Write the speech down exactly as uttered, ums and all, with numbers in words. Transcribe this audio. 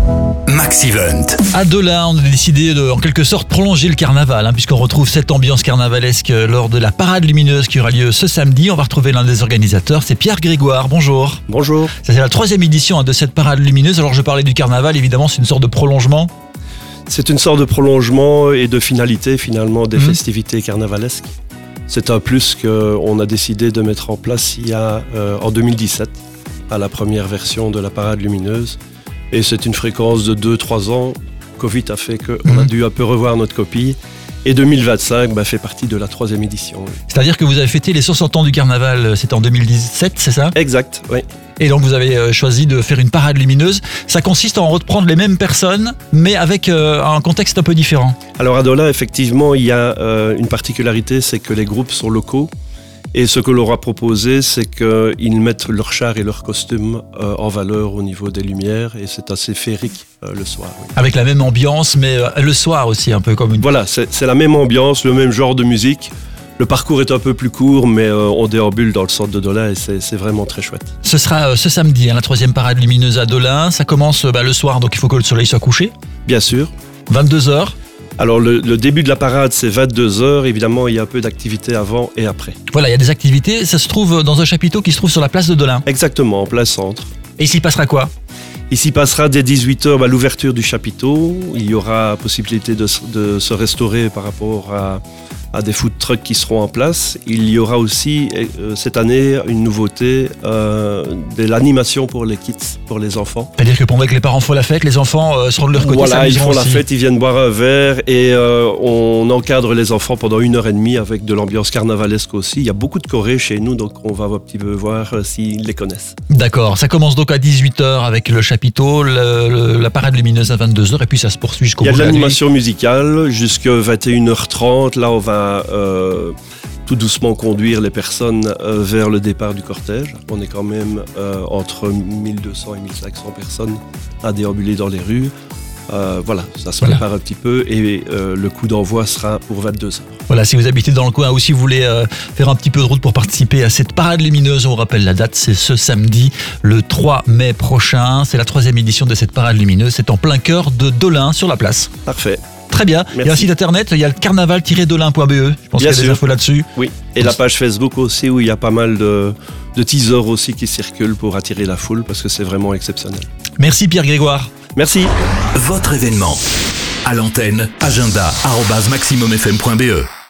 Max Event. À Dolin, on a décidé de, en quelque sorte, prolonger le carnaval, hein, puisqu'on retrouve cette ambiance carnavalesque lors de la parade lumineuse qui aura lieu ce samedi. On va retrouver l'un des organisateurs, c'est Pierre Grégoire. Bonjour. Bonjour. Ça, c'est la troisième édition hein, de cette parade lumineuse. Alors je parlais du carnaval, évidemment, c'est une sorte de prolongement. C'est une sorte de prolongement et de finalité finalement des Mmh. festivités carnavalesques. C'est un plus qu'on a décidé de mettre en place il y a, euh, en deux mille dix-sept, à la première version de la parade lumineuse. Et c'est une fréquence de deux à trois ans. Covid a fait qu'on Mmh. a dû un peu revoir notre copie. Et deux mille vingt-cinq bah, fait partie de la troisième édition. Oui. C'est-à-dire que vous avez fêté les soixante ans du carnaval, c'était en deux mille dix-sept, c'est ça? Exact, oui. Et donc vous avez euh, choisi de faire une parade lumineuse. Ça consiste à en reprendre les mêmes personnes, mais avec euh, un contexte un peu différent. Alors à Dolin, effectivement, il y a euh, une particularité, c'est que les groupes sont locaux. Et ce que l'on a proposé, c'est qu'ils mettent leurs chars et leurs costumes euh, en valeur au niveau des lumières. Et c'est assez féerique euh, le soir. Oui. Avec la même ambiance, mais euh, le soir aussi, un peu comme une... Voilà, c'est, c'est la même ambiance, le même genre de musique. Le parcours est un peu plus court, mais euh, on déambule dans le centre de Dolin et c'est, c'est vraiment très chouette. Ce sera euh, ce samedi, hein, la troisième parade lumineuse à Dolin. Ça commence euh, bah, le soir, donc il faut que le soleil soit couché. Bien sûr. vingt-deux heures. Alors le, le début de la parade, c'est vingt-deux heures. Évidemment, il y a un peu d'activité avant et après. Voilà, il y a des activités. Ça se trouve dans un chapiteau qui se trouve sur la place de Dolin. Exactement, en plein centre. Et ici, il passera quoi? Ici passera dès dix-huit heures bah, l'ouverture du chapiteau. Il y aura possibilité de, s- de se restaurer par rapport à, à des food trucks qui seront en place. Il y aura aussi euh, cette année une nouveauté, euh, de l'animation pour les kids, pour les enfants. C'est-à-dire que pendant que les parents font la fête, les enfants euh, seront de leur côté. Voilà, ils s'amuseront font la aussi. fête, ils viennent boire un verre et euh, on encadre les enfants pendant une heure et demie avec de l'ambiance carnavalesque aussi. Il y a beaucoup de chorés chez nous, donc on va un petit peu voir euh, s'ils les connaissent. D'accord, ça commence donc à dix-huit heures avec le chapiteau, le- le- la parade lumineuse à vingt-deux heures et puis ça se poursuit jusqu'au Il y a bout de de la nuit. l'animation musicale jusqu'à vingt et une heures trente. Là, on va euh, tout doucement conduire les personnes euh, vers le départ du cortège. On est quand même euh, entre mille deux cents et mille cinq cents personnes à déambuler dans les rues. Euh, voilà, ça se Voilà. prépare un petit peu et euh, le coup d'envoi sera pour vingt-deux heures. Voilà, si vous habitez dans le coin ou si vous voulez euh, faire un petit peu de route pour participer à cette parade lumineuse, on vous rappelle la date, c'est ce samedi, le trois mai prochain. C'est la troisième édition de cette parade lumineuse. C'est en plein cœur de Dolin, sur la place. Parfait. Très bien. Il y a un Merci. site internet, il y a le carnaval tiret dolin point b e. Je pense qu'il Bien y a des sûr. infos là-dessus. Oui, et la page Facebook aussi où il y a pas mal de, de teasers aussi qui circulent pour attirer la foule parce que c'est vraiment exceptionnel. Merci Pierre Grégoire. Merci. Votre événement. À l'antenne, agenda arobase maximum f m point b e.